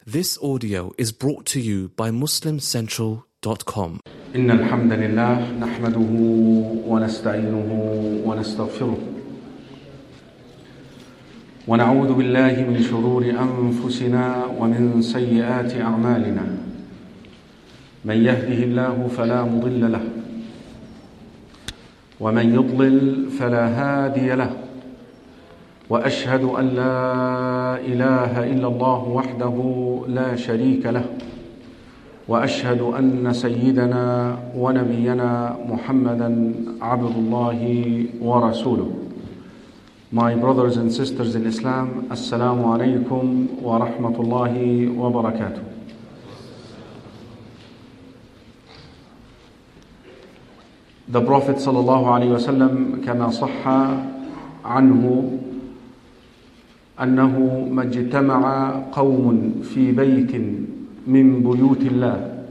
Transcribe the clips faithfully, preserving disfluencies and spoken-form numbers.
This audio is brought to you by Muslim Central dot com. إن الحمد لله نحمده ونستعينه ونستغفره ونعوذ بالله من شرور أنفسنا ومن سيئات أعمالنا من يهده الله فلا مضل له ومن يضلل فلا هادي له وأشهد أن لا إله إلا الله وحده لا شريك له وأشهد أن سيدنا ونبينا محمدا عبد الله ورسوله. My brothers and sisters in Islam, Assalamu alaikum wa rahmatullahi wa barakatuh. The Prophet sallallahu alayhi wa sallam كما صح عنه أنه ما اجتمع قوم في بيت من بيوت الله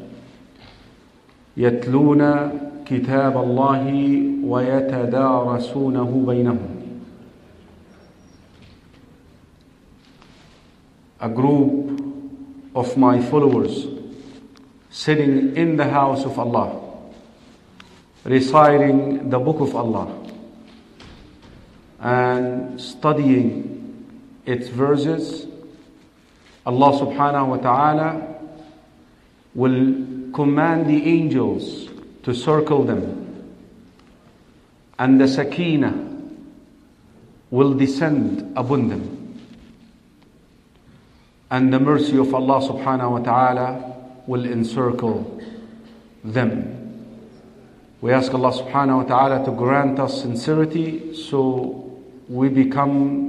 يتلون كتاب الله ويتدارسونه بينهم. A group of my followers sitting in the house of Allah, reciting the book of Allah and studying its verses. Allah subhanahu wa ta'ala will command the angels to circle them, and the sakina will descend upon them, and the mercy of Allah subhanahu wa ta'ala will encircle them. We ask Allah subhanahu wa ta'ala to grant us sincerity so we become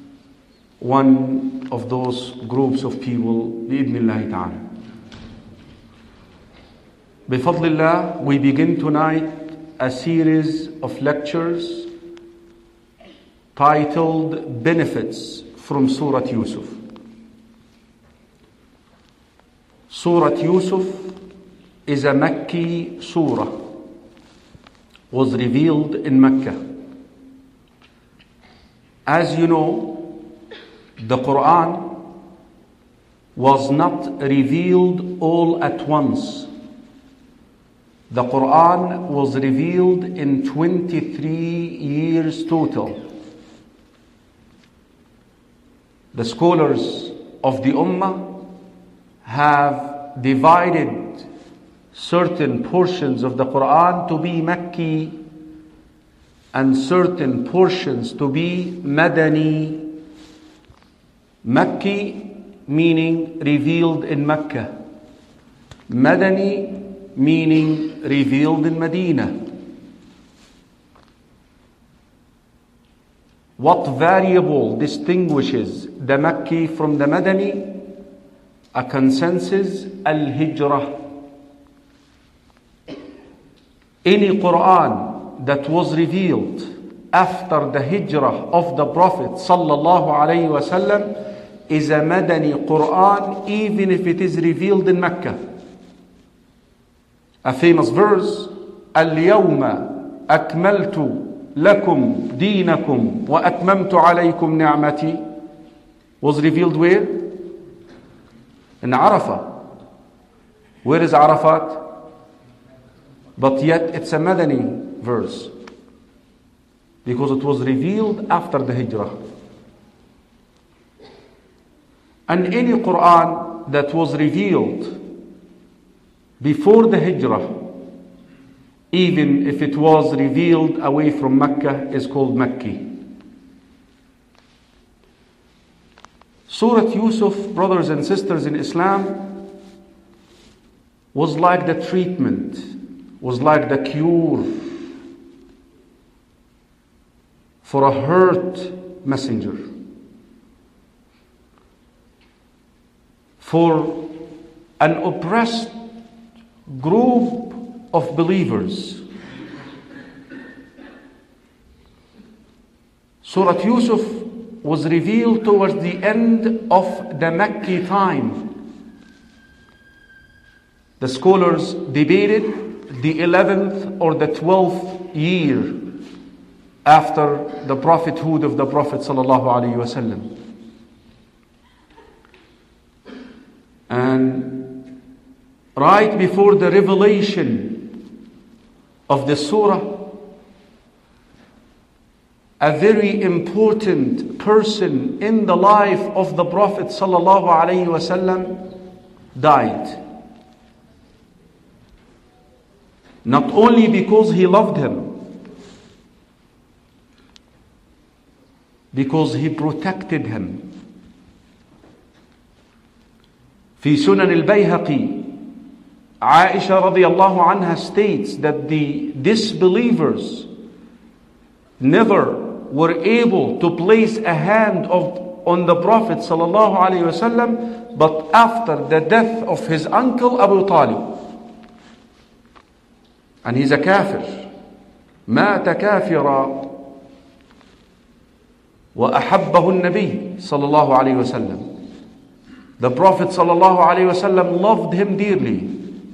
one of those groups of people, bi'idhnillahi ta'ala. Bifadlillah, we begin tonight a series of lectures titled Benefits from Surah Yusuf. Surah Yusuf is a Makki surah, was revealed in Mecca. As you know, the Quran was not revealed all at once. The Quran was revealed in twenty-three years total. The scholars of the Ummah have divided certain portions of the Quran to be Makki and certain portions to be Madani. Makki meaning revealed in Mecca, Madani meaning revealed in Medina. What variable distinguishes the Makki from the Madani? A consensus, al-Hijrah. Any Quran that was revealed after the Hijrah of the Prophet sallallahu alayhi wa sallam is a Madani Quran, even if it is revealed in Mecca. A famous verse, اليوم أكملت لكم دينكم وأتممت عليكم نعمتي, was revealed where? In Arafah. Where is Arafat? But yet it's a Madani verse, because it was revealed after the Hijrah. And any Quran that was revealed before the Hijrah, even if it was revealed away from Mecca, is called Makki. Surah Yusuf, brothers and sisters in Islam, was like the treatment, was like the cure for a hurt messenger, for an oppressed group of believers. Surah Yusuf was revealed towards the end of the Makki time. The scholars debated the eleventh or the twelfth year after the prophethood of the Prophet sallallahu alaihi wasallam. And right before the revelation of the surah, a very important person in the life of the Prophet sallallahu alaihi wasallam died. Not only because he loved him, because he protected him. في سنن البيهقي, Aisha radiallahu anha states that the disbelievers never were able to place a hand of, on the Prophet sallallahu alaihi wasallam, but after the death of his uncle Abu Talib. And he's a kafir. مات كافرا وأحبه النبي صلى الله عليه وسلم. The Prophet sallallahu alaihi wasallam loved him dearly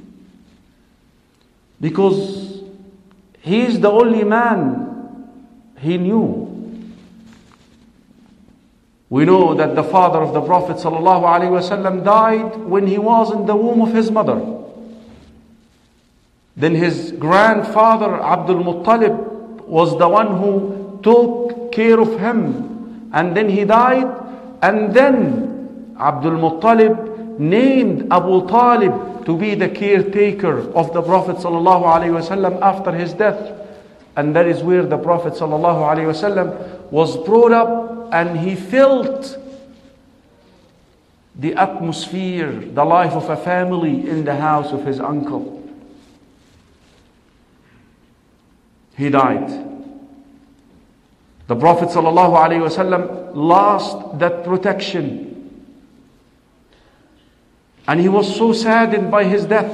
because he is the only man he knew. We know that the father of the Prophet sallallahu alaihi wasallam died when he was in the womb of his mother. Then his grandfather Abdul Muttalib was the one who took care of him, and then he died, and then Abdul Muttalib named Abu Talib to be the caretaker of the Prophet sallallahu alaihi wasallam after his death. And that is where the Prophet sallallahu alaihi wasallam was brought up, and he felt the atmosphere, the life of a family in the house of his uncle. He died. The Prophet sallallahu alaihi wasallam lost that protection. And he was so saddened by his death.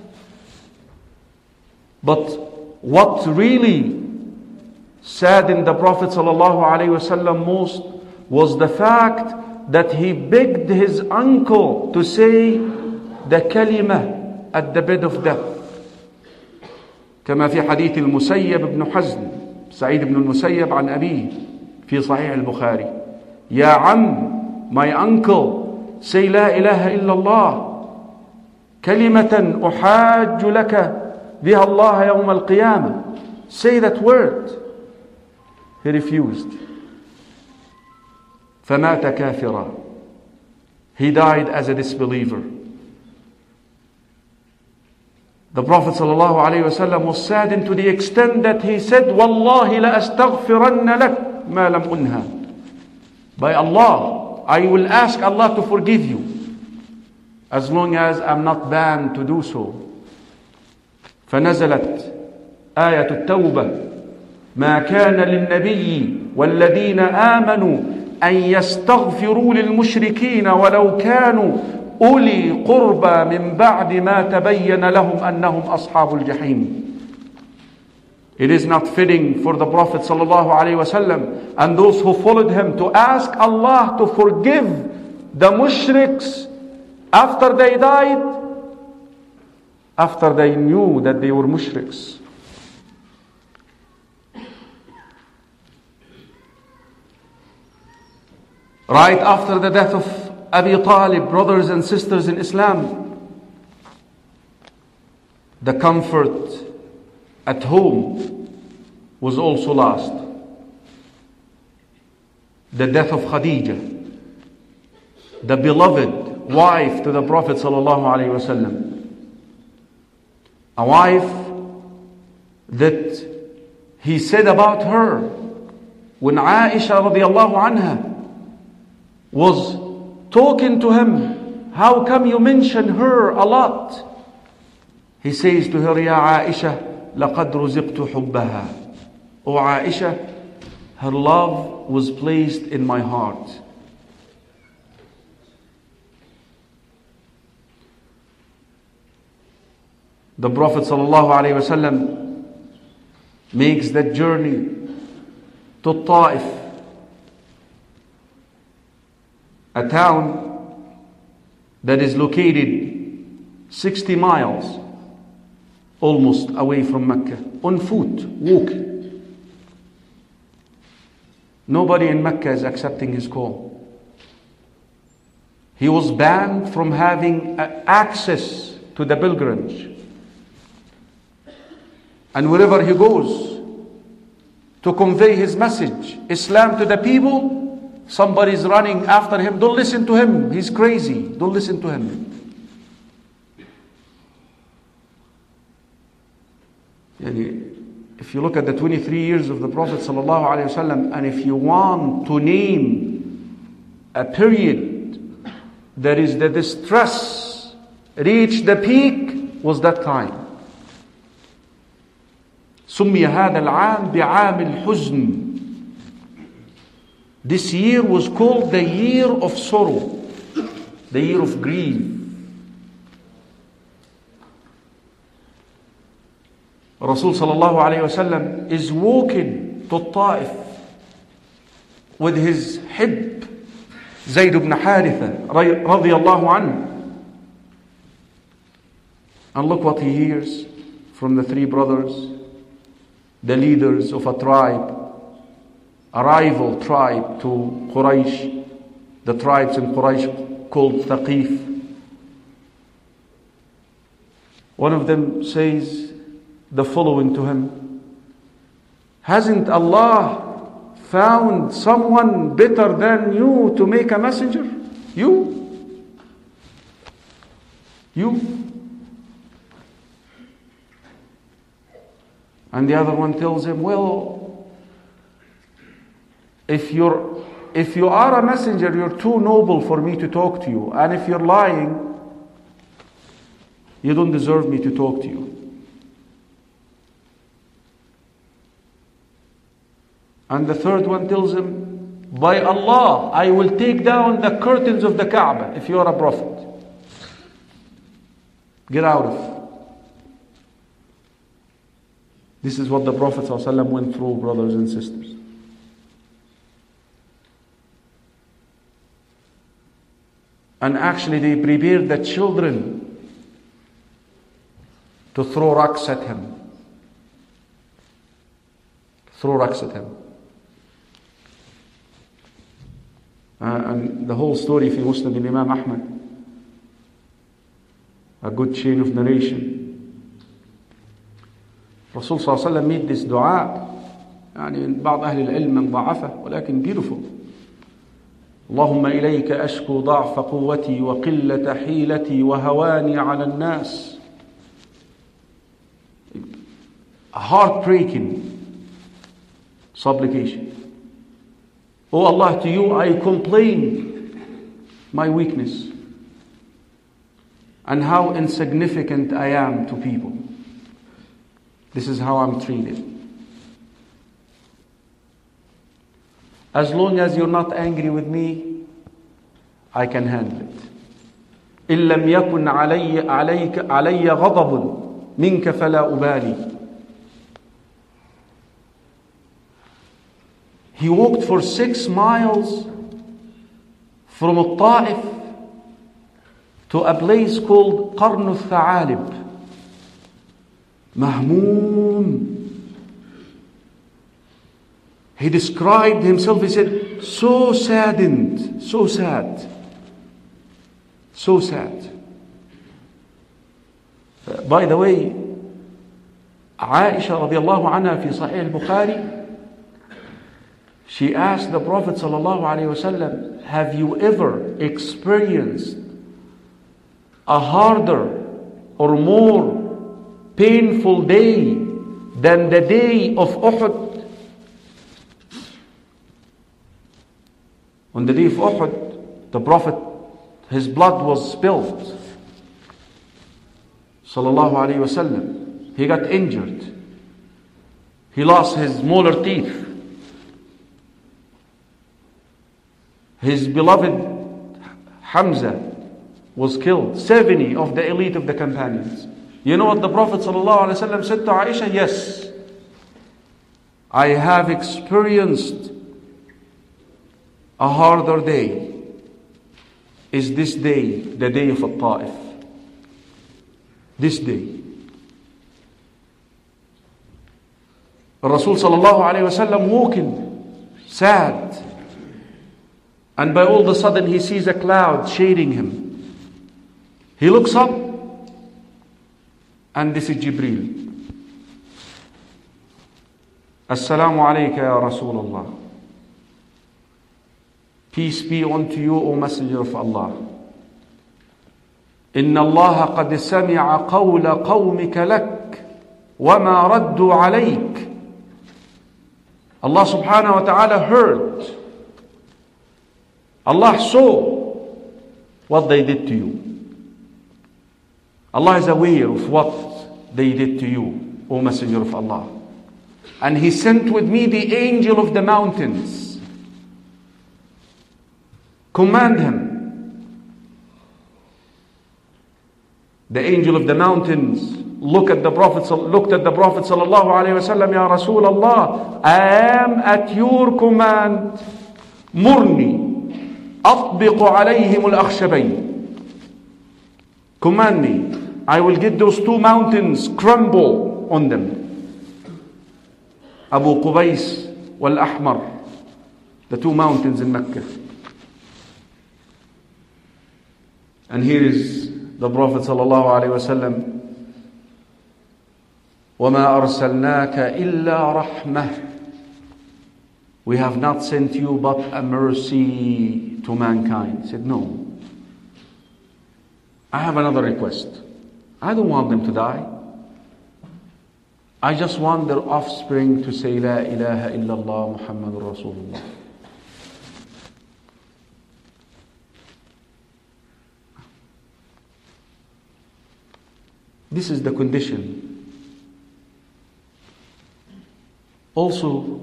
But what really saddened the Prophet sallallahu alaihi wasallam most was the fact that he begged his uncle to say the kalima at the bed of death. كما في حديث المسيب بن حزن سعيد بن المسيب عن أبيه في صحيح البخاري. يا عم, my uncle, say لا إله إلا الله كلمة أحاج لك بها الله يوم القيامة. Say that word. He refused. فمات كافرا. He died as a disbeliever. The Prophet ﷺ was saddened to the extent that he said, وَاللَّهِ لَأَسْتَغْفِرَنَّ لَكْ مَا لَمْ أُنْهَى. By Allah, I will ask Allah to forgive you as long as I'm not banned to do so. فنزلت آية التوبة ما كان للنبي والذين آمنوا أن يستغفروا للمشركين ولو كانوا أولي قربى من بعد ما تبين لهم أنهم أصحاب الجحيم. It is not fitting for the Prophet ﷺ and those who followed him to ask Allah to forgive the mushriks after they died, after they knew that they were mushriks. Right after the death of Abi Talib, brothers and sisters in Islam, the comfort at home was also lost. The death of Khadija, the beloved wife to the Prophet ﷺ, a wife that he said about her when Aisha radiallahu anha was talking to him, how come you mention her a lot? He says to her, Ya Aisha, لَقَدْ رُزِقْتُ حُبَّهَا. O Aisha, her love was placed in my heart. The Prophet ﷺ makes that journey to Taif, a town that is located sixty miles almost away from Mecca, on foot, walking. Nobody in Mecca is accepting his call. He was banned from having access to the pilgrimage. And wherever he goes to convey his message, Islam to the people, somebody's running after him. Don't listen to him. He's crazy. Don't listen to him. If you look at the twenty-three years of the Prophet ﷺ, and if you want to name a period that is the distress reached the peak, was that time. سمي هذا العام بعام الحزن. This year was called the year of sorrow, the year of grief. Rasul sallallahu alayhi wasallam is walking to Ta'if with his hib, Zayd ibn Haritha radiyallahu anhu. And look what he hears from the three brothers, the leaders of a tribe, a rival tribe to Quraysh, the tribes in Quraysh called Thaqif. One of them says the following to him: hasn't Allah found someone better than you to make a messenger? You? You? And the other one tells him, well, if you're if you are a messenger, you're too noble for me to talk to you. And if you're lying, you don't deserve me to talk to you. And the third one tells him, by Allah, I will take down the curtains of the Kaaba if you are a prophet. Get out of. This is what the Prophet ﷺ went through, brothers and sisters. And actually they prepared the children to throw rocks at him. Throw rocks at him. Uh, and the whole story في Musnad Imam Ahmad, a good chain of narration. Rasul صلى الله عليه وسلم made this dua, يعني بعض أهل العلم من ضعفه, ولكن beautiful. اللهم إليك أشكو ضعف قوتي وقلة حيلتي وهواني على الناس. A heartbreaking supplication. Oh Allah, to you I complain my weakness and how insignificant I am to people. This is how I'm treated. As long as you're not angry with me, I can handle it. إن لم يكن علي عليك علي غضب منك فلا أبالي. He walked for six miles from Al-Ta'if to a place called Qarn al-Tha'alib. Mahmoom. He described himself, he said, so saddened, so sad, so sad. Uh, by the way, Aisha radiallahu anha fi Sahih al-Bukhari, she asked the Prophet sallallahu alaihi wasallam, have you ever experienced a harder or more painful day than the day of Uhud? On the day of Uhud, the Prophet, his blood was spilled. Sallallahu alayhi wasallam. He got injured. He lost his molar teeth. His beloved Hamza was killed. seventy of the elite of the companions. You know what the Prophet sallallahu alaihi wasallam said to Aisha? Yes, I have experienced a harder day. Is this day the day of Al-Ta'if? This day. Rasul sallallahu alaihi wasallam walking sad And by all of a sudden he sees a cloud shading him. He looks up, and this is Jibreel. Assalamu alayka ya Rasulullah. Peace be unto you, O Messenger of Allah. إن الله قد سمع قول قومك لك وما ردوا عليك. Allah subhanahu wa ta'ala heard. Allah saw what they did to you. Allah is aware of what they did to you, O Messenger of Allah. And He sent with me the angel of the mountains. Command him. The angel of the mountains look at the Prophet, looked at the Prophet sallallahu alaihi wasallam. Ya Rasulullah, I am at your command. Murni, أطبق عليهم الأخشبين. Command me. I will get those two mountains crumble on them. Abu Qubais wal Ahmar, the two mountains in Mecca. And here is the Prophet sallallahu alaihi wasallam. وَمَا أَرْسَلْنَاكَ إِلَّا رَحْمَةً. We have not sent you but a mercy to mankind. He said, no. I have another request. I don't want them to die. I just want their offspring to say, La ilaha illallah Muhammadur Rasulullah. This is the condition. Also,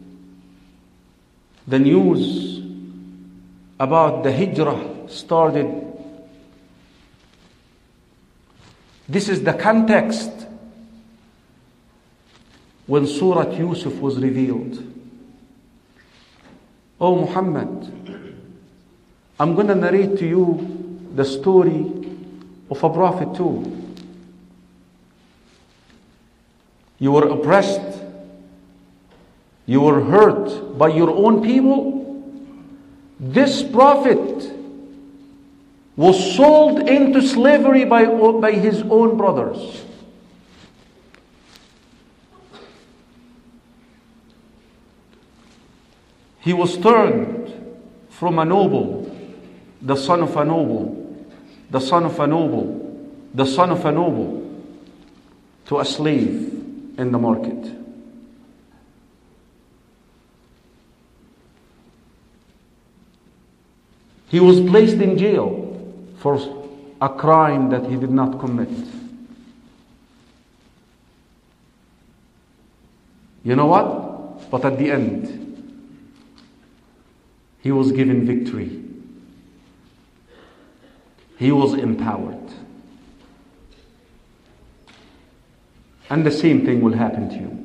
the news about the hijrah started. This is the context when Surah Yusuf was revealed. Oh Muhammad, I'm going to narrate to you the story of a prophet too. You were oppressed. You were hurt by your own people. This prophet was sold into slavery by, by his own brothers. He was turned from a noble, the son of a noble, the son of a noble, the son of a noble, to a slave in the market. He was placed in jail for a crime that he did not commit. You know what? But at the end, he was given victory. He was empowered. And the same thing will happen to you.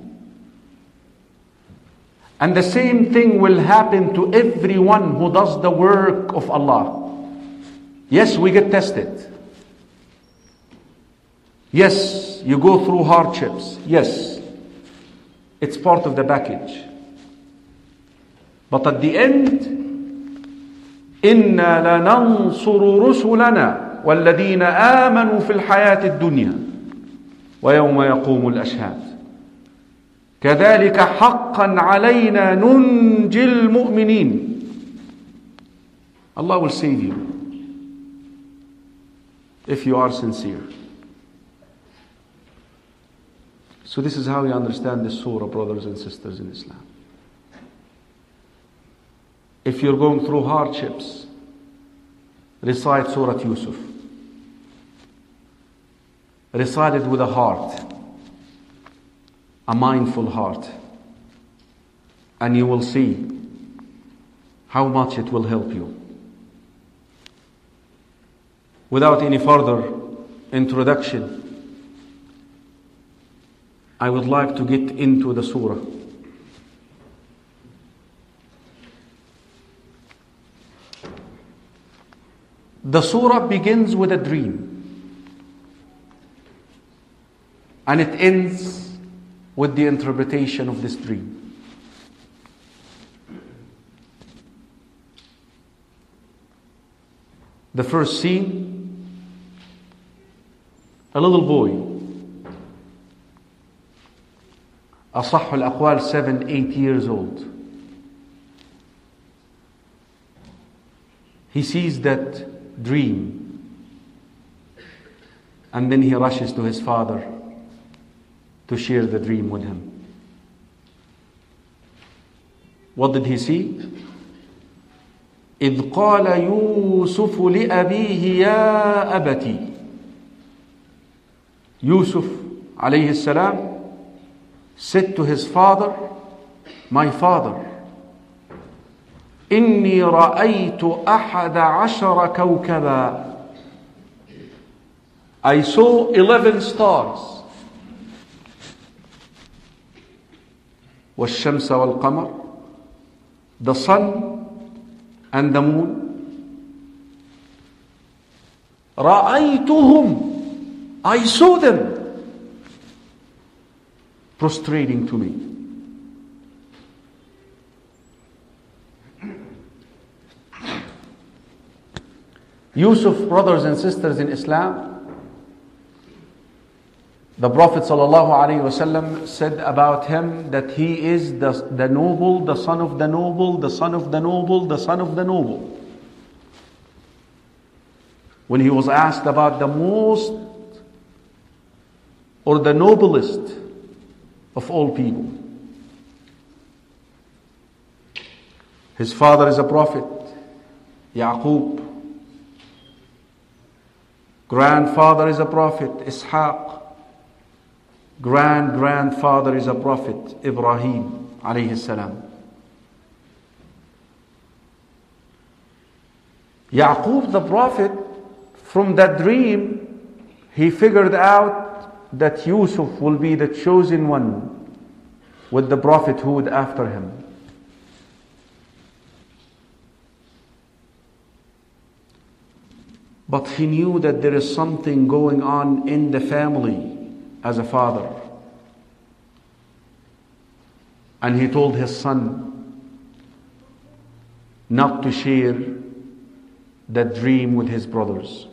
And the same thing will happen to everyone who does the work of Allah. Yes, we get tested. Yes, you go through hardships. Yes, it's part of the package. But at the end, إِنَّا لَنَنْصُرُ رُسُلَنَا وَالَّذِينَ آمَنُوا فِي الْحَيَاةِ الدُّنْيَا وَيَوْمَ يَقُومُ الْأَشْهَادُ كذلك حقا علينا ننجي المؤمنين. Allah will save you if you are sincere. So this is how we understand this surah, brothers and sisters in Islam. If you're going through hardships, recite Surah Yusuf. Recite it with a heart, a mindful heart, and you will see how much it will help you. Without any further introduction, I would like to get into the surah. The surah begins with a dream, and it ends with the interpretation of this dream. The first scene, a little boy, أصح الأقوال seven, eight years old. He sees that dream, and then he rushes to his father to share the dream with him. What did he see? إذ قال يوسف لأبيه يا أبتي. Yusuf alayhi salam said to his father, my father, إني رأيت أحد عشر كوكبا. I saw eleven stars. والشمس والقمر, the sun and the moon. رأيتهم, I saw them prostrating to me. Yusuf, brothers and sisters in Islam, the Prophet ﷺ said about him that he is the, the noble, the son of the noble, the son of the noble, the son of the noble. When he was asked about the most or the noblest of all people, his father is a prophet, Yaqub. Grandfather is a prophet, Ishaq. Grand grandfather is a prophet, Ibrahim alayhi salam. Yaqub the prophet, from that dream, he figured out that Yusuf will be the chosen one with the prophethood after him. But he knew that there is something going on in the family as a father. And he told his son not to share that dream with his brothers.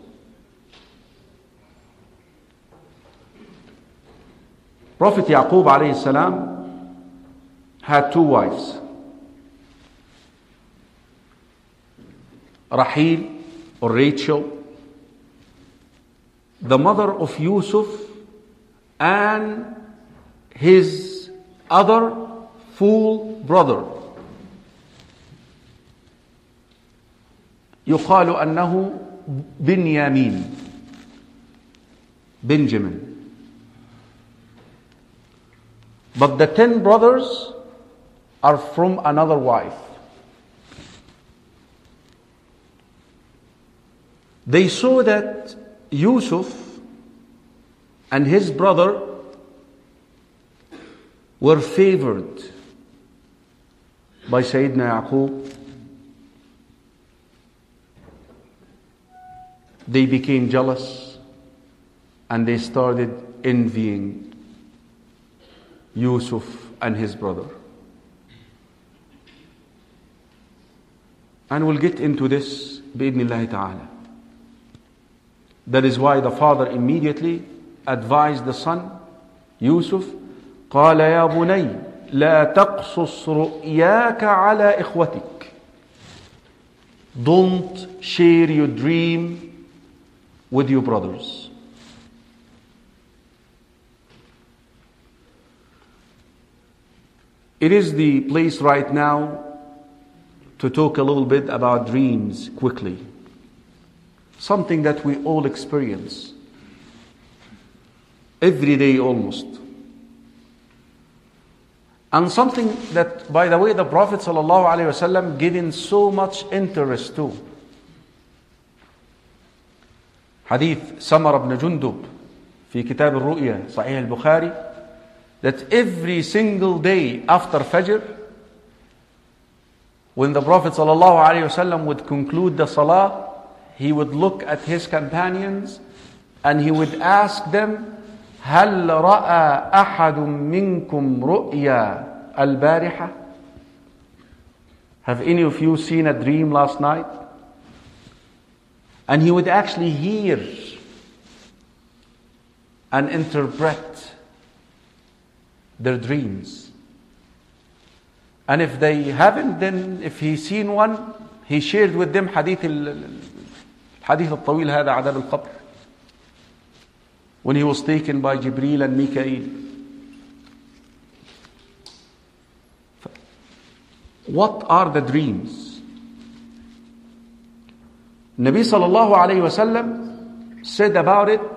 Prophet Yaqub alayhi salam had two wives, Rahil or Rachel, the mother of Yusuf, and his other full brother. يقال أنه بنيامين, Benjamin. But the ten brothers are from another wife. They saw that Yusuf and his brother were favored by Sayyidina Yaqub. They became jealous and they started envying Yusuf and his brother. And we'll get into this bi'idhnillahi ta'ala. That is why the father immediately advised the son, Yusuf, قال يا بني لا تقصص رؤياك على إخوتك. Don't share your dream with your brothers. It is the place right now to talk a little bit about dreams quickly. Something that we all experience every day almost. And something that, by the way, the Prophet ﷺ given so much interest to. Hadith Samar ibn Jundub في كتاب الرؤيا صحيح البخاري, that every single day after Fajr, when the Prophet ﷺ would conclude the Salah, he would look at his companions and he would ask them, هل رأى أحد منكم رؤيا البارحة? Have any of you seen a dream last night? And he would actually hear and interpret their dreams. And if they haven't, then if he's seen one, he shared with them hadith al-hadith al-tawil هذا عذاب القبر, when he was taken by Jibreel and Mikael. What are the dreams? Nabi sallallahu alayhi wa sallam said about it,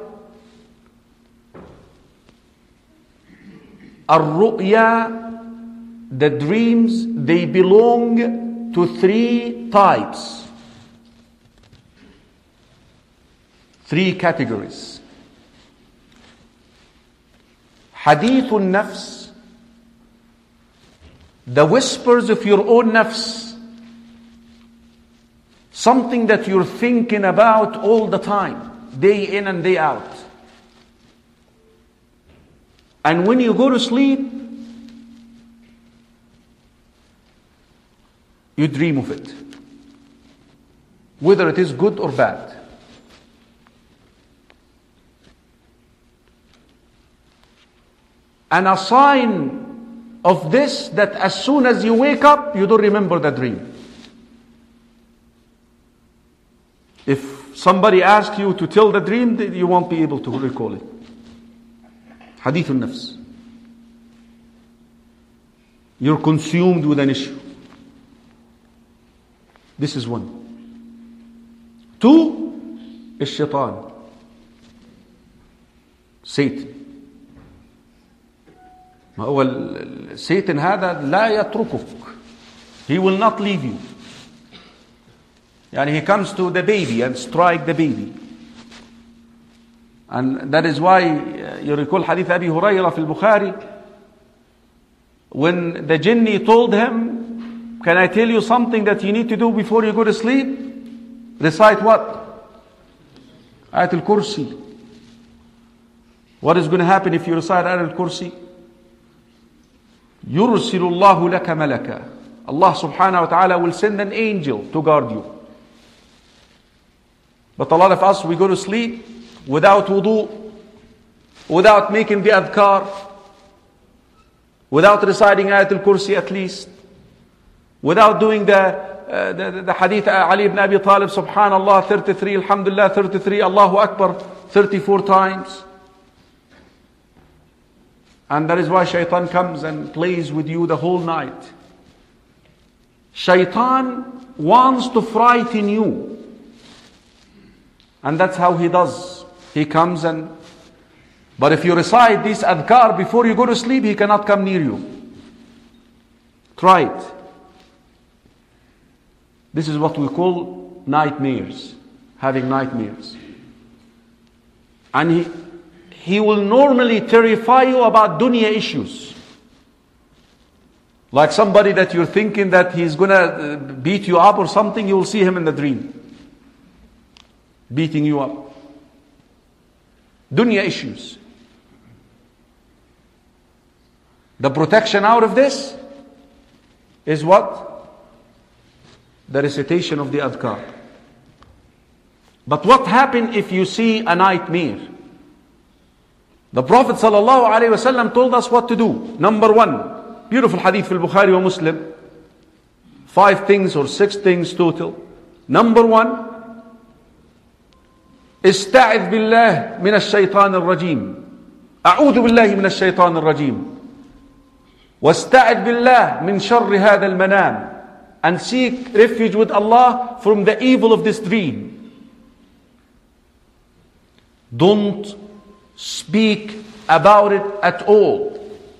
Ar-ru'ya, the dreams, they belong to three types, three categories. Hadithun nafs, the whispers of your own nafs, something that you're thinking about all the time, day in and day out. And when you go to sleep, you dream of it, whether it is good or bad. And a sign of this, that as soon as you wake up, you don't remember the dream. If somebody asks you to tell the dream, you won't be able to recall it. Hadithun nafs. You're consumed with an issue. This is one. Two is shaitan, Satan. ما هو Satan هذا لا يتركك. He will not leave you. يعني he comes to the baby and strike the baby. And that is why uh, you recall hadith Abi Hurairah في البخاري, when the jinni told him, can I tell you something that you need to do before you go to sleep? Recite what? Ayat al-Kursi. What is going to happen if you recite Ayat al-Kursi? يُرْسِلُ اللَّهُ لَكَ مَلَكًا. Allah subhanahu wa ta'ala will send an angel to guard you. But a lot of us, we go to sleep without wudu, without making the adhkar, without reciting Ayat al-Kursi at least, without doing the, uh, the, the hadith Ali ibn Abi Talib, Subhanallah thirty-three, Alhamdulillah thirty-three, Allahu Akbar thirty-four times. And that is why shaitan comes and plays with you the whole night. Shaitan wants to frighten you. And that's how he does. He comes and, but if you recite this adhkar before you go to sleep, he cannot come near you. Try it. This is what we call nightmares. Having nightmares. And he, he will normally terrify you about dunya issues. Like somebody that you're thinking that he's gonna beat you up or something, you will see him in the dream. Beating you up. Dunya issues. The protection out of this is what? The recitation of the adhkar. But what happens if you see a nightmare? The Prophet ﷺ told us what to do. Number one, beautiful hadith في البخاري ومسلم. Five things or six things total. Number one, استعذ بالله من الشيطان الرجيم. أعوذ بالله من الشيطان الرجيم. واستعذ بالله من شر هذا المنام. And seek refuge with Allah from the evil of this dream. Don't speak about it at all.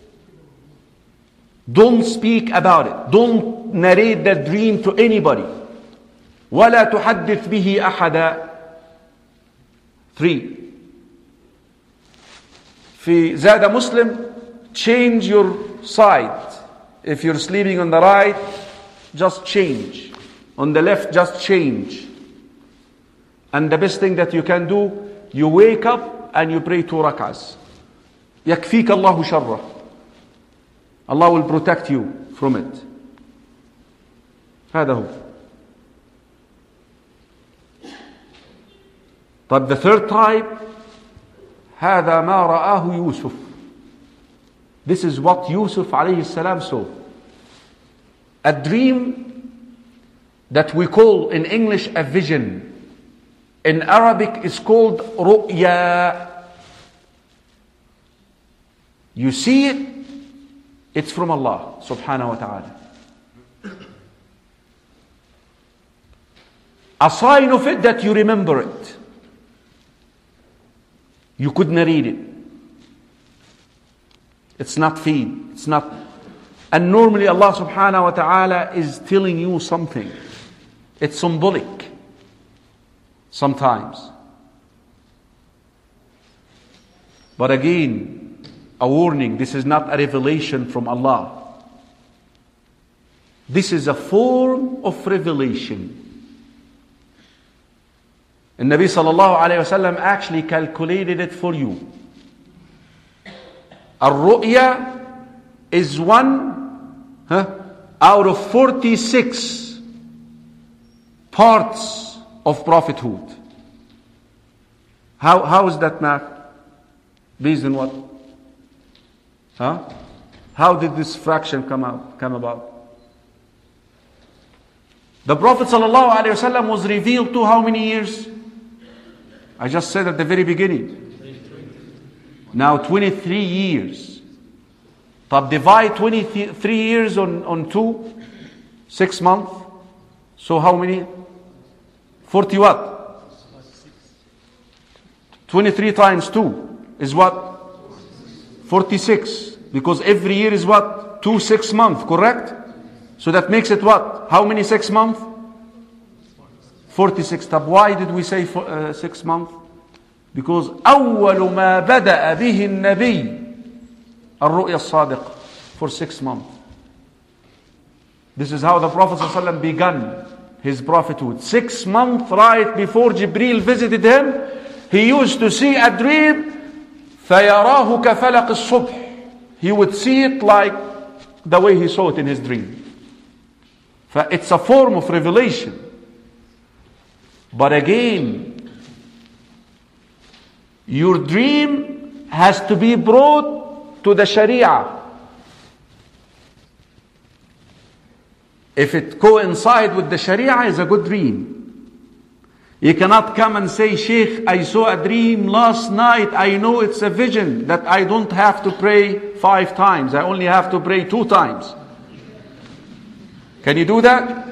Don't speak about it. Don't narrate that dream to anybody. ولا تحدث به أحدا. Three. في زاد مسلم, change your side. If you're sleeping on the right, just change. On the left, just change. And the best thing that you can do, you wake up and you pray two rak'ahs. يكفيك الله شره. Allah will protect you from it. هذا هو. But the third type, هذا ما رآه يوسف. This is what Yusuf alayhi salam saw. A dream that we call in English a vision. In Arabic is called ru'ya. You see it, it's from Allah subhanahu wa ta'ala. A sign of it that you remember it. You could narrate it. It's not feed. It's not. And normally Allah subhanahu wa ta'ala is telling you something. It's symbolic. Sometimes. But again, a warning, this is not a revelation from Allah. This is a form of revelation. And Nabi sallallahu alayhi wa sallam actually calculated it for you. Ar-ru'ya is one huh, out of forty-six parts of prophethood. How, how is that math? Based on what? Huh? How did this fraction come out, come about? The Prophet sallallahu alaihi wasallam was revealed to how many years? I just said at the very beginning. Now twenty-three years. But divide twenty-three years on, on two, six months. So how many? forty what? twenty-three times two is what? forty-six. Because every year is what? Two six months, correct? So that makes it what? How many six months? forty-six. Tab. Why did we say for, uh, six months? Because أول ما بدأ به النبي الرؤيا الصادق for six months. This is how the Prophet ﷺ began his prophethood. Six months right before Jibreel visited him, he used to see a dream فيراه كفلق الصبح. He would see it like the way he saw it in his dream. It's a form of revelation. But again, your dream has to be brought to the Sharia. If it coincides with the Sharia, it's a good dream. You cannot come and say, Sheikh, I saw a dream last night. I know it's a vision that I don't have to pray five times. I only have to pray two times. Can you do that?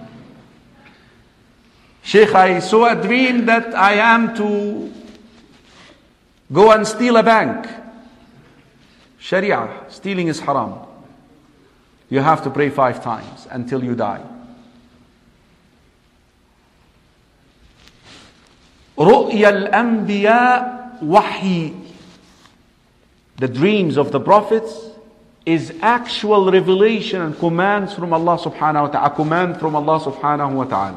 Sheikh, I saw a dream that I am to go and steal a bank. Sharia, stealing is haram. You have to pray five times until you die. رؤيا الأنبياء وحي. The dreams of the prophets is actual revelation and commands from Allah subhanahu wa ta'ala. A command from Allah subhanahu wa ta'ala.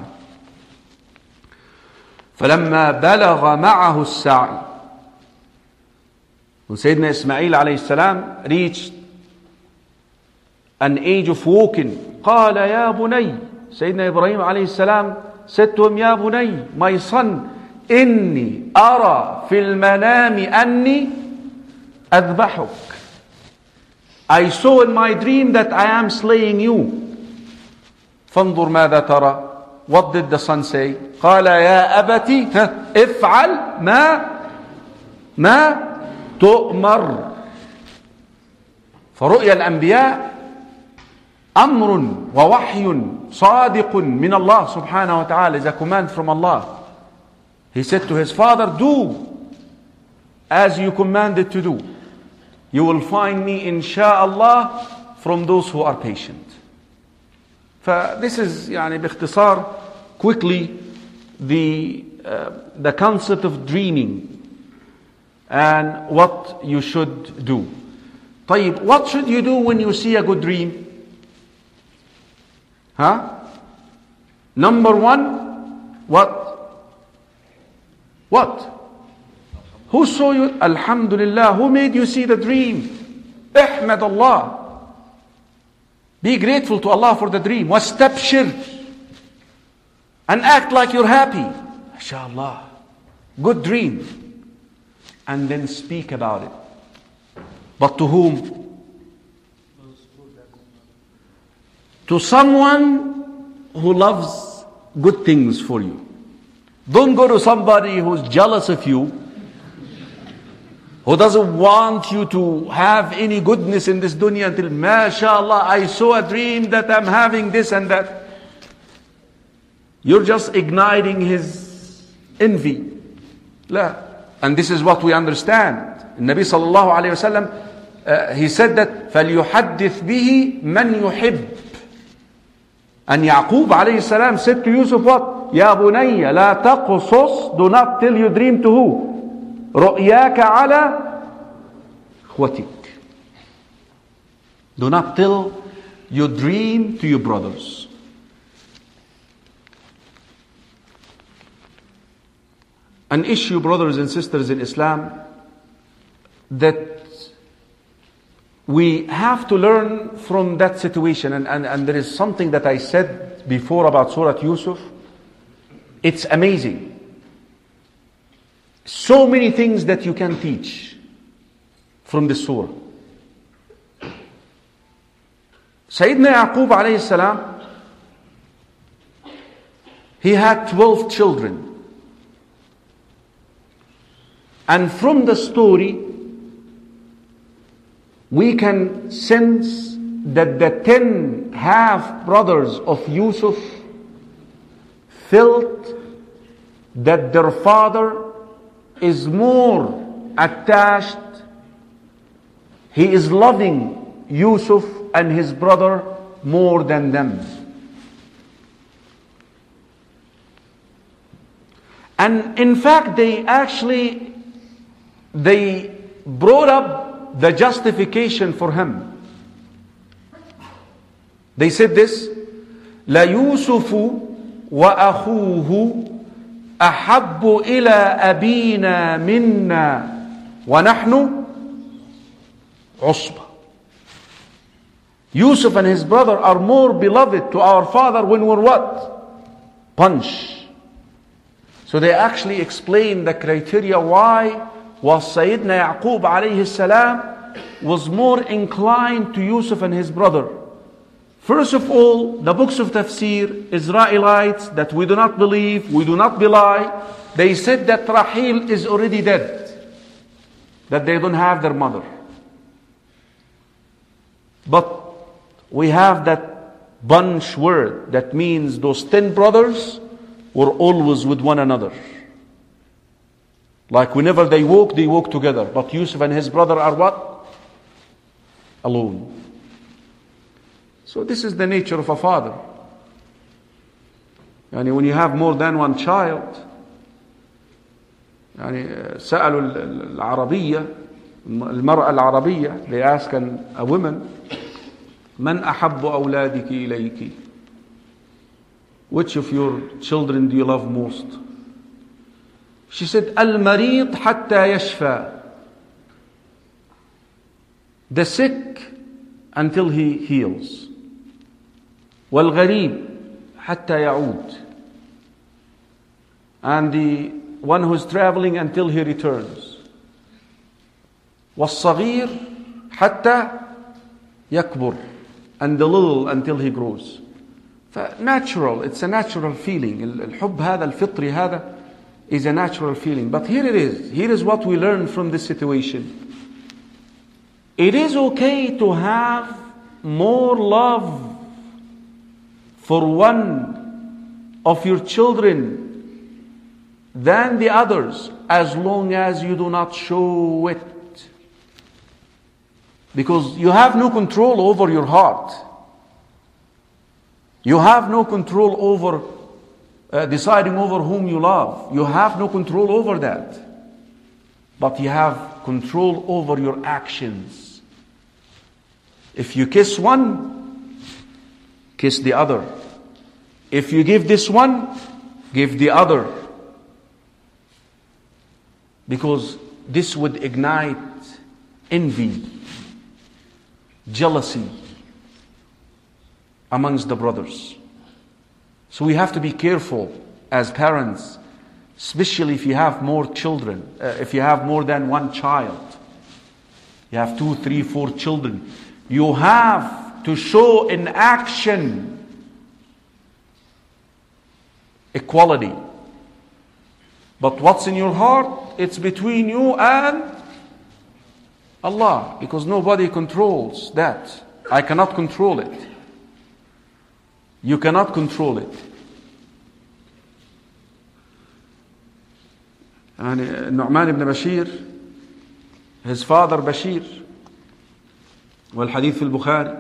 فلما بلغ معه السعي. When Sayyidina Ismail alayhi salam reached an age of walking, قال يا بني. Sayyidina Ibrahim alayhi salam said to him, يا بني, my son, إني أرى في المنام أني أذبحك. I saw in my dream that I am slaying you. فانظر ماذا ترى. What did the son say? قال يا أبتي افعل ما ما تؤمر. فرؤيا الأنبياء أمر ووحي صادق من الله سبحانه وتعالى, is a command from Allah. He said to his father, do as you commanded to do. You will find me insha'Allah from those who are patient. This is يعني باختصار quickly the uh, the concept of dreaming and what you should do. طيب, what should you do when you see a good dream? Huh? Number one, what? What? Who saw you? Alhamdulillah. Who made you see the dream? Ahmad Allah. Be grateful to Allah for the dream. Wastabshir. And act like you're happy. MashaAllah. good dream, and then speak about it. But to whom? To someone who loves good things for you. Don't go to somebody who's jealous of you, who doesn't want you to have any goodness in this dunya until, mashallah, I saw a dream that I'm having this and that. You're just igniting his envy. La. And this is what we understand. Nabi sallallahu alayhi wa sallam, uh, he said that, فَلْيُحَدِّثْ بِهِ مَنْ يُحِبْ. And Yaqub alayhi salam said to Yusuf what? Ya bunayya la taqsus, do not tell your dream to who? Ru'yaka ala khwatik. Do not tell your dream to your brothers. An issue, brothers and sisters in Islam, that we have to learn from that situation. And, and, and there is something that I said before about Surah Yusuf. It's amazing. So many things that you can teach from this surah. Sayyidina Yaqub alayhi salam, he had twelve children. And from the story, we can sense that the ten half brothers of Yusuf felt that their father is more attached, he is loving Yusuf and his brother more than them. And in fact, they actually, they brought up the justification for him. They said this, La Yusufu wa akhuhu ahabbu ila abina minna wa nahnu usba. Yusuf and his brother are more beloved to our father when we're what? Bunch. So they actually explain the criteria why was Sayyidina Yaqub alayhi salam was more inclined to Yusuf and his brother. First of all, the books of tafsir, Israelites that we do not believe, we do not belie, they said that Rahil is already dead, that they don't have their mother. But we have that bunch word that means those ten brothers were always with one another. Like whenever they walk, they walk together. But Yusuf and his brother are what? Alone. So this is the nature of a father. Yani when you have more than one child, يعني سألوا العربية المرأة العربية, they ask an, a woman, من أحب أولادك إليك? Which of your children do you love most? She said, المريض حتى يشفى. The sick until he heals. والغريب حتى يعود. And the one who is traveling until he returns. والصغير حتى يكبر. And the little until he grows. Natural, it's a natural feeling. الحب هذا الفطري هذا is a natural feeling. But here it is. Here is what we learn from this situation. It is okay to have more love for one of your children than the others, as long as you do not show it. Because you have no control over your heart. You have no control over uh, deciding over whom you love. You have no control over that. But you have control over your actions. If you kiss one, kiss the other. If you give this one, give the other. Because this would ignite envy, jealousy amongst the brothers. So we have to be careful as parents especially if you have more children, uh, if you have more than one child, you have two, three, four children, you have to show in action equality. But what's in your heart, it's between you and Allah, because nobody controls that. I cannot control it. You cannot control it. And Nu'man ibn Bashir, his father Bashir, والحديث في البخاري,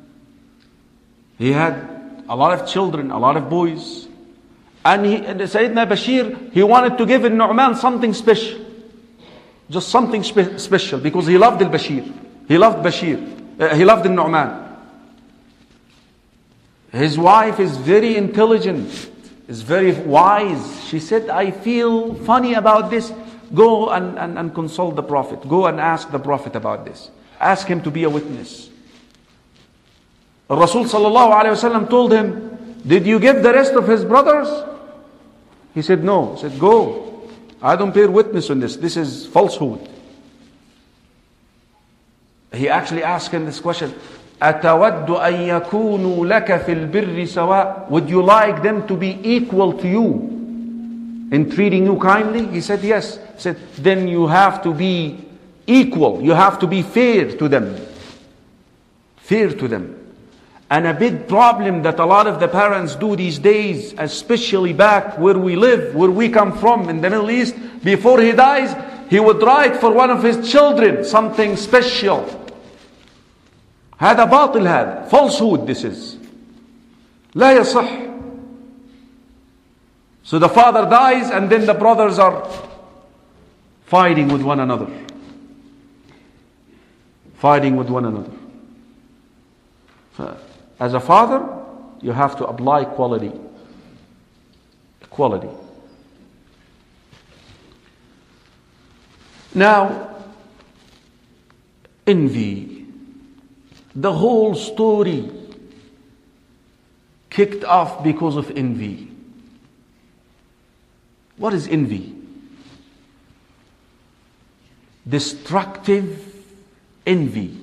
he had a lot of children, a lot of boys. And he, Sayyidina Bashir, he wanted to give Nu'man something special. Just something spe- special, because he loved al-Bashir. He loved Bashir. Uh, he loved Nu'man. His wife is very intelligent, is very wise. She said, I feel funny about this. Go and, and, and consult the Prophet. Go and ask the Prophet about this. Ask him to be a witness. Rasul sallallahu alayhi wa sallam told him, did you give the rest of his brothers? He said, no. He said, go. I don't bear witness on this. This is falsehood. He actually asked him this question. أَتَوَدُّ أَن يَكُونُوا لَكَ فِي الْبِرِّ سَوَاء? Would you like them to be equal to you in treating you kindly? He said, yes. He said, then you have to be equal. You have to be fair to them. Fair to them. And a big problem that a lot of the parents do these days, especially back where we live, where we come from in the Middle East, before he dies, he would write for one of his children something special. هذا باطل هذا. Falsehood this is. لا يصح. So the father dies and then the brothers are fighting with one another. Fighting with one another. As a father, you have to apply equality. Equality. Now, envy. The whole story kicked off because of envy. What is envy? Destructive envy.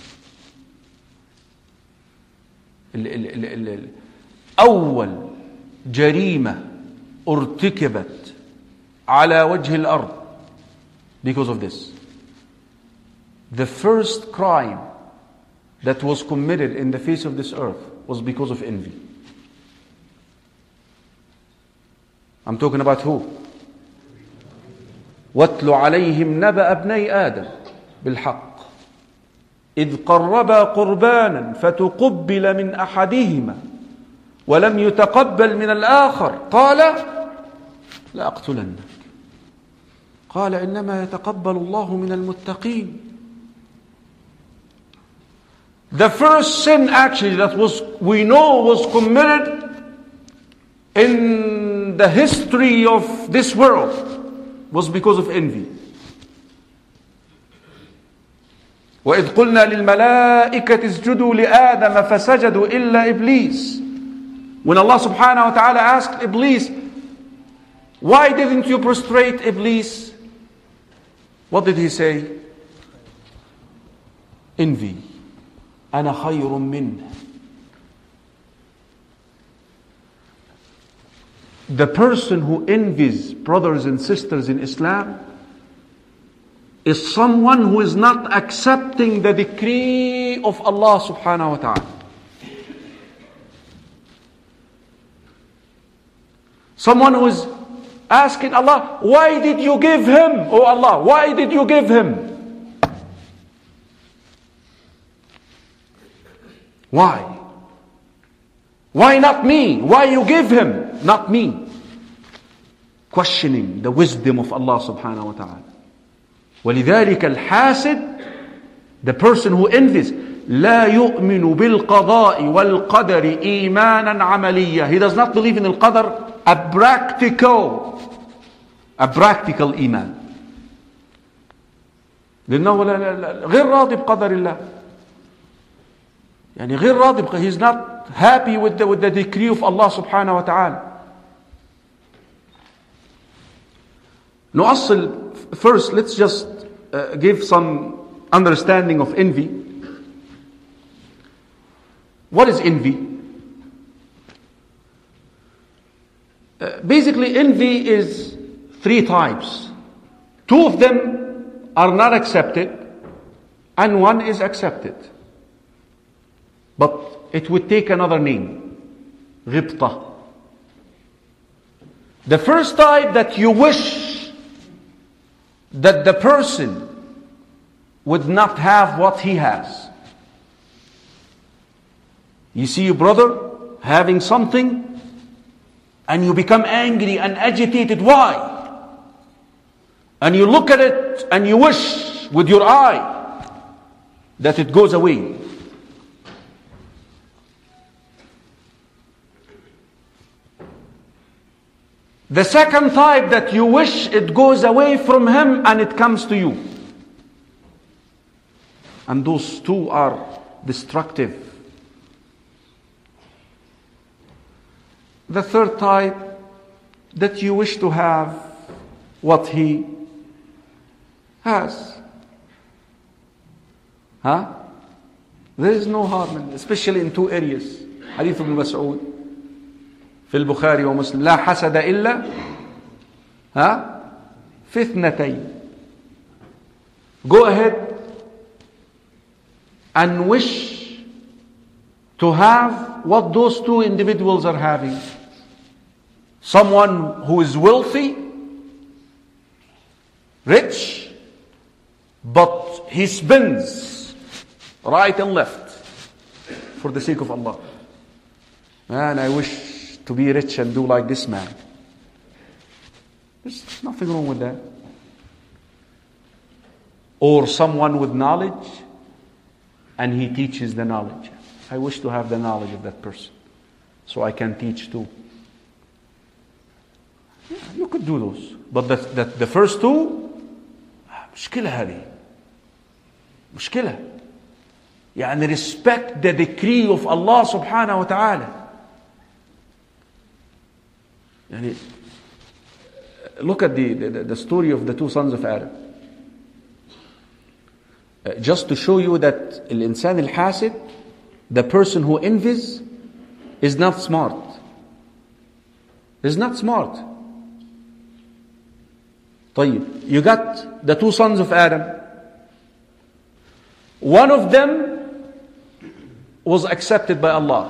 أول جريمة ارتكبت على وجه الأرض because of this. The first crime that was committed in the face of this earth was because of envy. I'm talking about who? وَاتْلُ عَلَيْهِمْ نَبَأَ ابْنَيْ آدَمَ بِالْحَقِّ إذ قربا قربانا فتقبل من أحدهما ولم يتقبل من الآخر قال لأقتلنك قال إنما يتقبل الله من المتقين. The first sin actually that was we know was committed in the history of this world was because of envy. وَإِذْ قُلْنَا لِلْمَلَائِكَةِ اسْجُدُوا لِآدَمَ فَسَجَدُوا إِلَّا إِبْلِيسَ. When Allah subhanahu wa ta'ala asked Iblis, why didn't you prostrate, Iblis? What did he say? Envy. أَنَا خَيْرٌ مِّنْهُ. The person who envies brothers and sisters in Islam is someone who is not accepting the decree of Allah subhanahu wa ta'ala. Someone who is asking Allah, why did you give him? Oh Allah, why did you give him? Why? Why not me? Why you give him? Not me. Questioning the wisdom of Allah subhanahu wa ta'ala. ولذلك الحاسد, the person who envies, لا يؤمن بالقضاء والقدر إيمانا عمليا. He does not believe in the qadr, a practical, a practical iman. لأنه غير راضي بقدر الله. يعني غير راضي, he's not happy with the, with the decree of Allah subhanahu wa ta'ala. نؤصل, first let's just uh, give some understanding of envy. What is envy? Uh, basically envy is three types. Two of them are not accepted and one is accepted. But it would take another name. غبطة. The first type, that you wish that the person would not have what he has. You see your brother having something and you become angry and agitated. Why? And you look at it and you wish with your eye that it goes away. The second type, that you wish it goes away from him and it comes to you. And those two are destructive. The third type, that you wish to have what he has. Huh? There is no harm in, especially in two areas. Hadith ibn Mas'ud في البخاري ومسلم لا حسد إلا ها في اثنتين. Go ahead and wish to have what those two individuals are having. Someone who is wealthy, rich, but he spends right and left for the sake of Allah. Man, I wish to be rich and do like this man. There's nothing wrong with that. Or someone with knowledge and he teaches the knowledge. I wish to have the knowledge of that person so I can teach too. Yeah, you could do those. But the, the, the first two, مشكلة هذه. مشكلة. يعني respect the decree of Allah subhanahu wa ta'ala. Yani, look at the, the, the story of the two sons of Adam. Uh, just to show you that الإنسان الحاسد, the person who envies, is not smart. Is not smart. طيب, you got the two sons of Adam. One of them was accepted by Allah.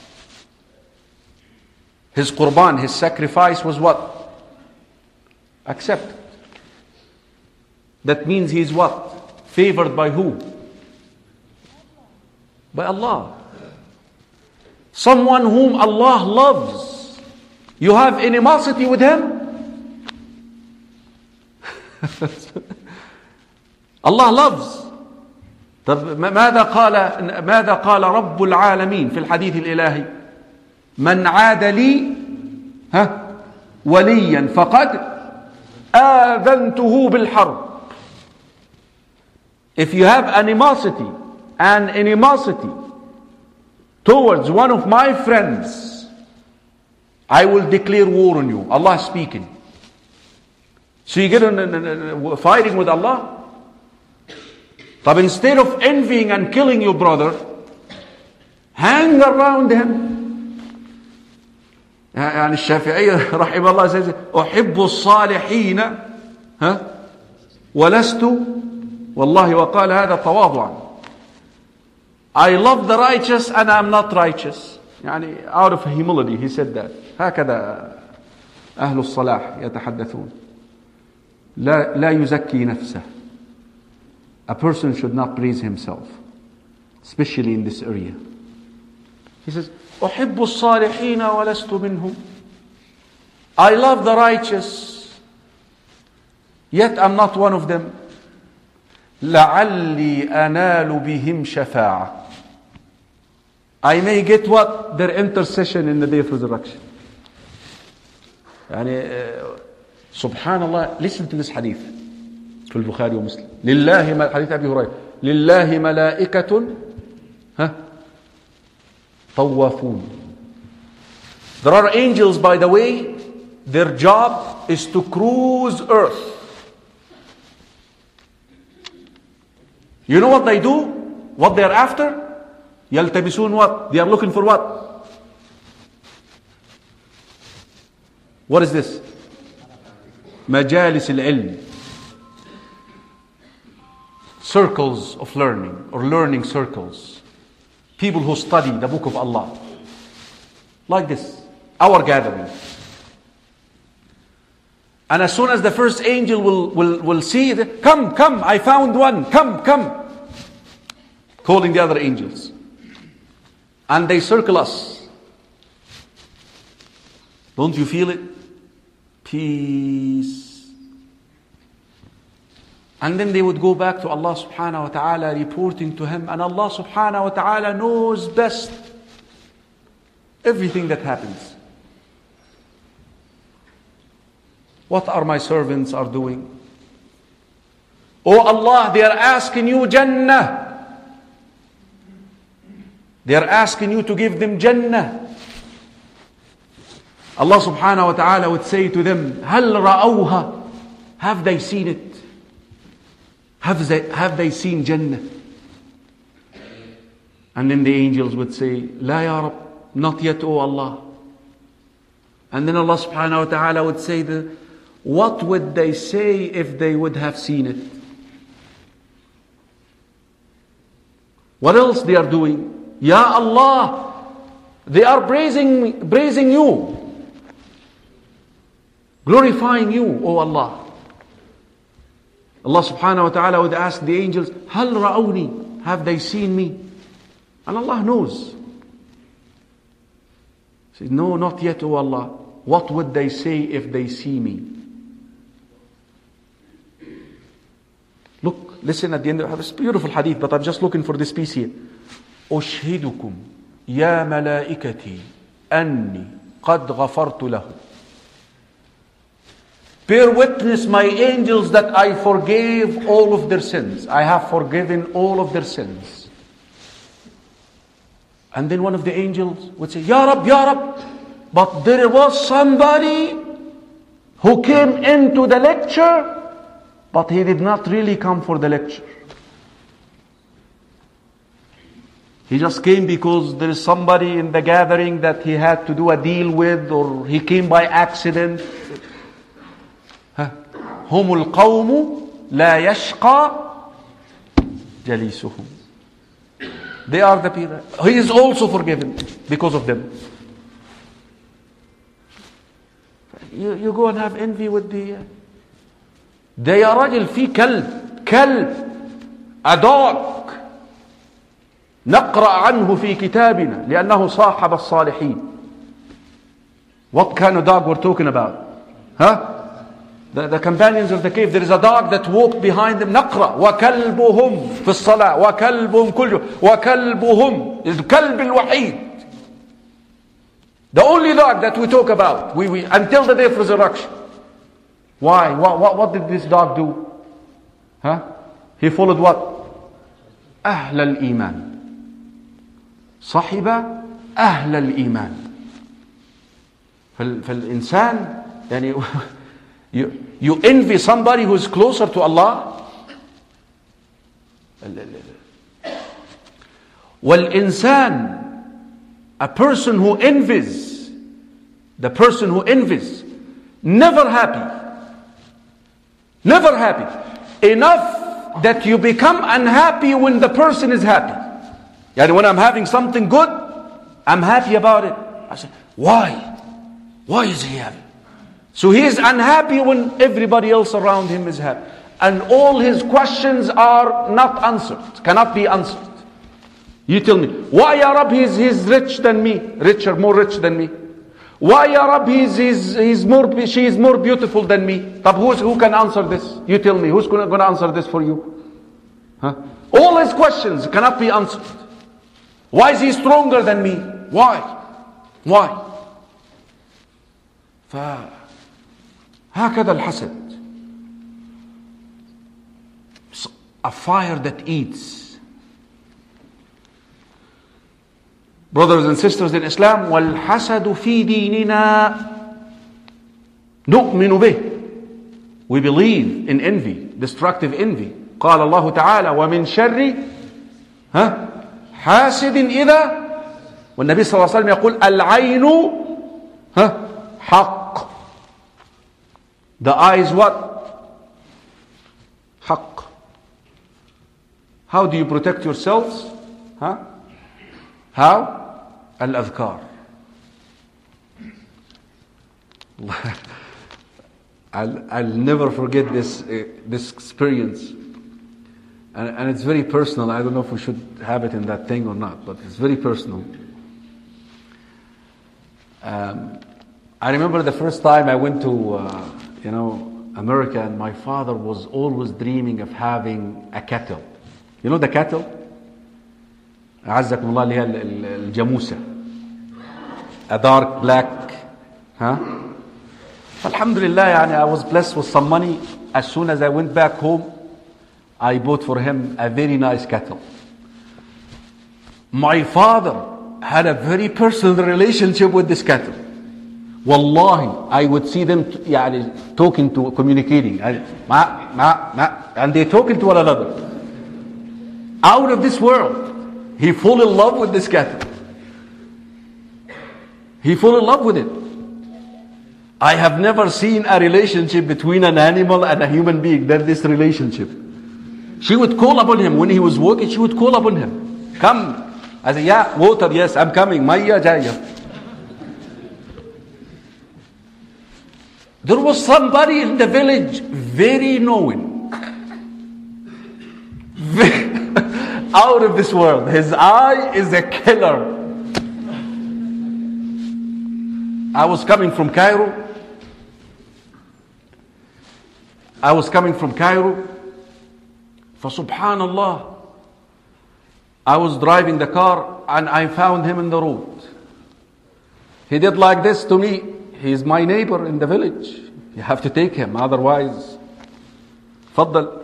His qurban, his sacrifice was what? Accepted. That means he is what? Favored by who? By Allah. Someone whom Allah loves. You have animosity with him? Allah loves. طب ماذا قال ماذا قال رب العالمين في الحديث الإلهي؟ من عاد لي ها وليا فقد آذنته بالحرب. If you have animosity and animosity towards one of my friends, I will declare war on you. Allah is speaking. So you get in fighting with Allah. But instead of envying and killing your brother, hang around him. يعني الشافعية رحمه الله says أحب الصالحين ها ولست والله وقال هذا تواضعا. I love the righteous and I'm not righteous. يعني out of humility he said that. هكذا أهل الصلاح يتحدثون. لا لا يزكي نفسه. A person should not praise himself, especially in this area. He says, أحب الصالحين ولست منهم. I love the righteous, yet I'm not one of them. لعلي أنال بهم شفاعة. I may get what? Their intercession in the day of resurrection. يعني سبحان الله. Listen to this hadith في البخاري ومسلم. لله حديث أبي هريرة. لله ملائكة ها طوافون. There are angels, by the way, their job is to cruise earth. You know what they do? What they're after? يلتمسون what? They are looking for what? What is this? مجالس العلم. Circles of learning, or learning circles. People who study the book of Allah. Like this. Our gathering. And as soon as the first angel will, will, will see it, come, come, I found one, come, come. Calling the other angels. And they circle us. Don't you feel it? Peace. And then they would go back to Allah subhanahu wa ta'ala, reporting to Him. And Allah subhanahu wa ta'ala knows best everything that happens. What are my servants are doing? Oh Allah, they are asking you Jannah. They are asking you to give them Jannah. Allah subhanahu wa ta'ala would say to them, هل رأوها? Have they seen it? Have they, have they seen Jannah? And then the angels would say, لا يا رب, not yet, O Allah. And then Allah subhanahu wa ta'ala would say, the, what would they say if they would have seen it? What else they are doing? Ya Allah, they are praising, praising you, glorifying you, O Allah. Allah subhanahu wa ta'ala would ask the angels, هل رأوني? Have they seen me? And Allah knows. He says, no, not yet, O Allah. What would they say if they see me? Look, listen at the end of this beautiful hadith, but I'm just looking for this piece here. أشهدكم يا ملائكتي أني قد غفرت له. Bear witness, my angels, that I forgave all of their sins. I have forgiven all of their sins. And then one of the angels would say, Ya Rab, Ya Rab, but there was somebody who came into the lecture, but he did not really come for the lecture. He just came because there is somebody in the gathering that he had to do a deal with, or he came by accident. هم القوم لا يشقى جليسهم. They are the people. He is also forgiven because of them. You, you go and have envy with the... ده يا راجل في كلب كلب a dog نقرأ عنه في كتابنا لأنه صاحب الصالحين. What kind of dog we're talking about? Huh? The, the companions of the cave, there is a dog that walked behind them. نقرأ وكلبهم في الصلاة وكلبهم كله وكلبهم الكلب الوحيد. The only dog that we talk about we, we, until the day of resurrection. Why? What, what, what did this dog do? Huh? He followed what? أهل الإيمان. صحب أهل الإيمان. فالإنسان يعني You, you envy somebody who is closer to Allah. وَالْإِنسان, a person who envies, the person who envies, never happy. Never happy. Enough that you become unhappy when the person is happy. Yani when I'm having something good, I'm happy about it. I say, why? Why is he happy? So he is unhappy when everybody else around him is happy. And all his questions are not answered, cannot be answered. You tell me, why Ya Rab he's, he's rich than me, richer, more rich than me? Why Ya Rab he's, he's, he's more, she is more beautiful than me? But who's, who can answer this? You tell me, who's going to answer this for you? Huh? All his questions cannot be answered. Why is he stronger than me? Why? Why? ف هكذا الحسد. A fire that eats. Brothers and sisters in Islam, والحسد في ديننا. نؤمن به. We believe in envy, destructive envy. قال الله تعالى ومن شر ها حاسد إذا, والنبي صلى الله عليه وسلم يقول العين ها حق. The eye is what? حق. How do you protect yourselves? Huh? How? Al-Adhkar. I'll, I'll never forget this uh, this experience, and, and it's very personal. I don't know if we should have it in that thing or not, but it's very personal. Um, I remember the first time I went to uh, you know America, and my father was always dreaming of having a cattle. You know the cattle? أعزكم الله اللي هي الجاموسة. A dark black, huh? Alhamdulillah, yani, I was blessed with some money. As soon as I went back home, I bought for him a very nice cattle. My father had a very personal relationship with this cattle. Wallahi, I would see them yani, talking to, communicating. I, ma, ma, ma, and they're talking to one another. Out of this world, he fell in love with this cattle. He fell in love with it. I have never seen a relationship between an animal and a human being than this relationship. She would call upon him when he was walking. She would call upon him, come. I said, yeah, water, yes, I'm coming. Maya jaya. There was somebody in the village very knowing, very, out of this world. His eye is a killer. I was coming from Cairo. I was coming from Cairo. For subhanallah, I was driving the car and I found him in the road. He did like this to me. He's my neighbor in the village. You have to take him, otherwise. Faddal.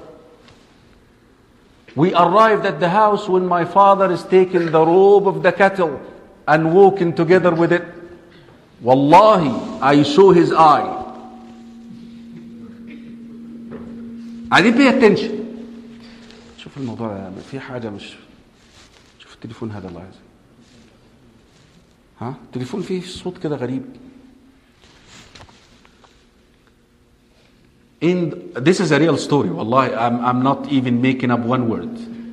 We arrived at the house when my father is taking the robe of the cattle and walking together with it. Wallahi, I saw his eye. I didn't pay attention. شوف الموضوع في حاجة مش شوف التليفون هذا الله عايز ها التليفون فيه صوت كده غريب. In this is a real story. Wallahi, I'm I'm not even making up one word.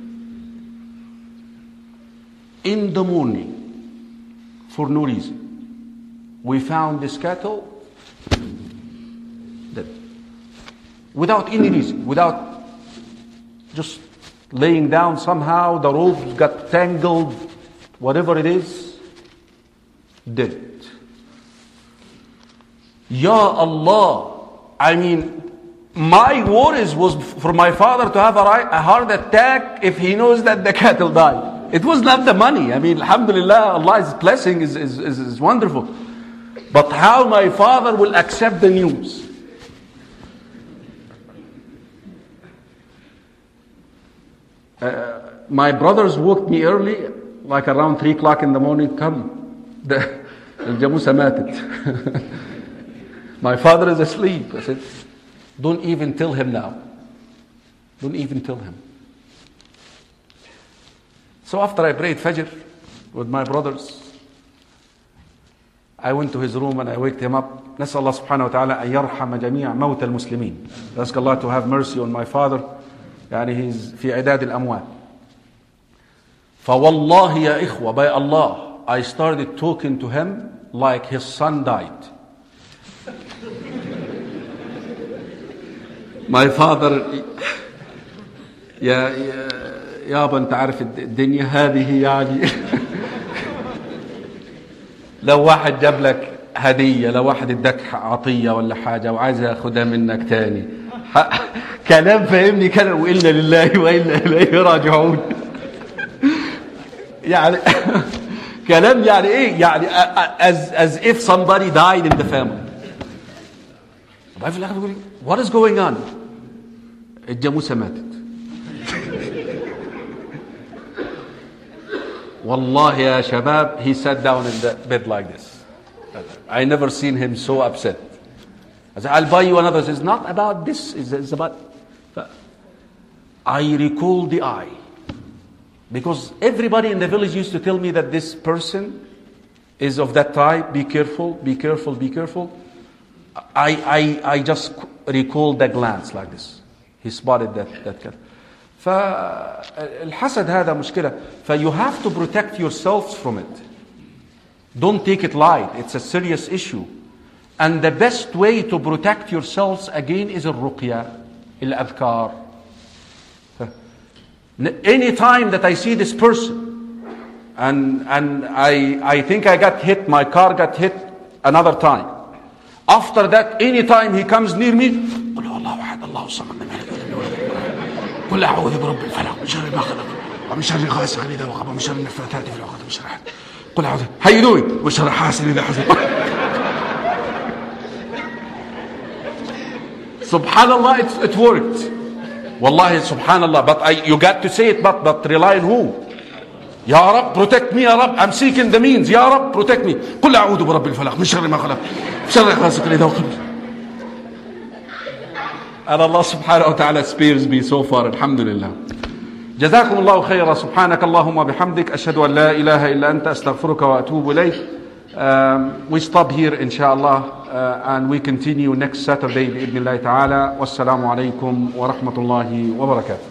In the morning, for no reason, we found this cattle dead. Without any reason, without just laying down somehow, the rope got tangled, whatever it is, dead. Ya Allah, I mean, my worries was for my father to have a, a heart attack if he knows that the cattle died. It was not the money. I mean, alhamdulillah, Allah's blessing is, is, is, is wonderful. But how my father will accept the news. Uh, my brothers woke me early, like around three o'clock in the morning. Come, the الجاموسة ماتت. My father is asleep. I said, don't even tell him now. Don't even tell him. So after I prayed Fajr with my brothers, I went to his room and I waked him up. نسأل الله سبحانه وتعالى أن يرحم جميع موتى المسلمين. Ask Allah to have mercy on my father. يعني he's في عداد الأموات. فوالله يا إخوة, by Allah, I started talking to him like his son died. My father, يا يابا أنت عارف الدنيا هذه يعني. لو واحد جاب لك هدية، لو واحد اداك عطية ولا حاجة وعايز ياخدها منك تاني، كلام فهمني كلام وإنا لله وإنا إليه راجعون. يعني كلام يعني إيه؟ يعني as as if somebody died in the family. وبعدين في الآخر بيقول لي what is going on؟ الجاموسة ماتت. والله يا شباب, he sat down in the bed like this. I never seen him so upset. I said, I'll buy you another. It's not about this. It's about... I recall the eye. Because everybody in the village used to tell me that this person is of that type. Be careful, be careful, be careful. I, I, I just recalled the glance like this. He spotted that, that cat. فالحسد هذا مشكلة. ف you have to protect yourselves from it. Don't take it light. It's a serious issue. And the best way to protect yourselves again is الرقية, الأذكار. Any time that I see this person and and I I think I got hit, my car got hit another time. After that, any time he comes near me, قل هو الله أحد الله الصمد لم يلد ولم يولد قل أعوذ برب الفلق من شر ما خلق ومن شر غاسق إذا وقب ومن شر النفاثات في العقد ومن شر حاسد. قل أعوذ. How you doing? ومن شر حاسد إذا حسد. Subhanallah, it, it worked. Wallahi, subhanallah. But I, you got to say it, but, but rely on who? Ya Rab, protect me, Ya Rab. I'm seeking the means. Ya Rab, protect me. قل أعوذ برب الفلق من شر ما خلق شر غاسق إذا وقب. And Allah subhanahu wa ta'ala spares me so far. Alhamdulillah. جزاكم الله خيرا. سبحانك اللهم وبحمدك أشهد أن لا إله إلا أنت أستغفرك وأتوب إليك. Um, we stop here, inshallah, uh, and we continue next Saturday, بإذن الله تعالى. والسلام عليكم ورحمة الله وبركاته.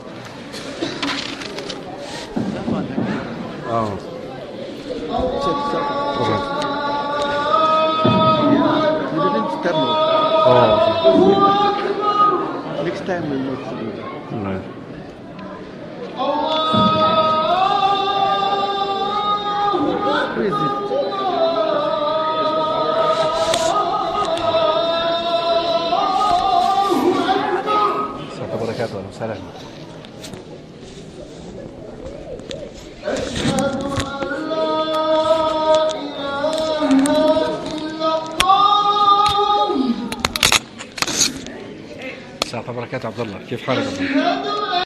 Oh. Oh. Next time we'll not do that. Right. Who is it? وبركاته. سلام. السلام عليكم ورحمة الله وبركاته. عبد الله كيف حالك؟